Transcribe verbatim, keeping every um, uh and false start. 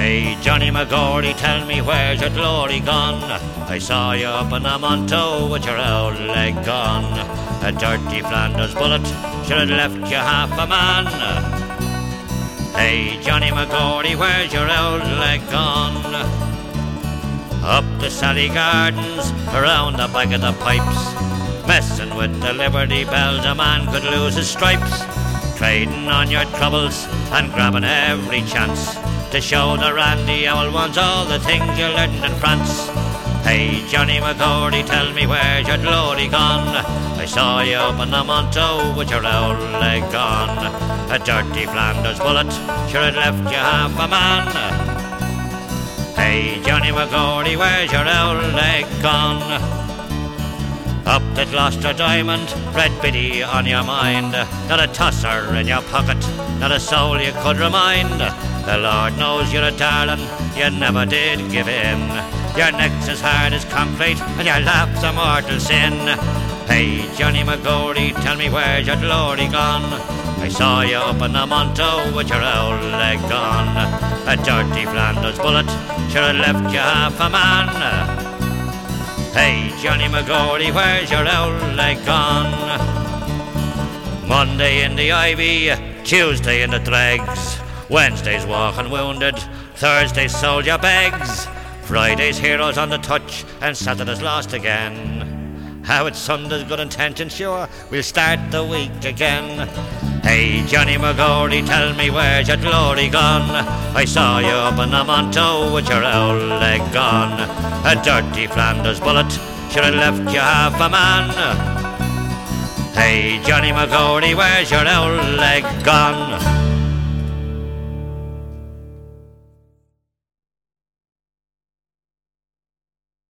Hey, Johnny McGordy, tell me where's your glory gone? I saw you up in a Monto with your old leg gone. A dirty Flanders bullet should have left you half a man. Hey, Johnny McGordy, where's your old leg gone? Up the Sally Gardens, around the back of the pipes, messing with the Liberty Bells, a man could lose his stripes. Trading on your troubles and grabbing every chance to show the randy old ones all the things you learned in France. Hey, Johnny McGordy, tell me where's your glory gone? I saw you up in the Monto with your old leg gone. A dirty Flanders bullet sure had left you half a man. Hey, Johnny McGordy, where's your old leg gone? Up the Gloucester Diamond, Red Biddy on your mind. Not a tosser in your pocket, not a soul you could remind. The Lord knows you're a darling, you never did give in. Your neck's as hard as concrete and your lap's a mortal sin. Hey, Johnny McGordy, tell me where's your glory gone? I saw you up in the Monto with your old leg gone. A dirty Flanders bullet sure had left you half a man. Hey, Johnny McGordy, where's your old leg gone? Monday in the Ivy, Tuesday in the dregs, Wednesday's walking wounded, Thursday's soldier begs, Friday's heroes on the touch, and Saturday's lost again. How it's Sunday's good intention, sure, we'll start the week again. Hey, Johnny McGordy, tell me where's your glory gone? I saw you up in the Monto with your old leg gone. A dirty Flanders bullet should have left you half a man. Hey, Johnny McGordy, where's your old leg gone?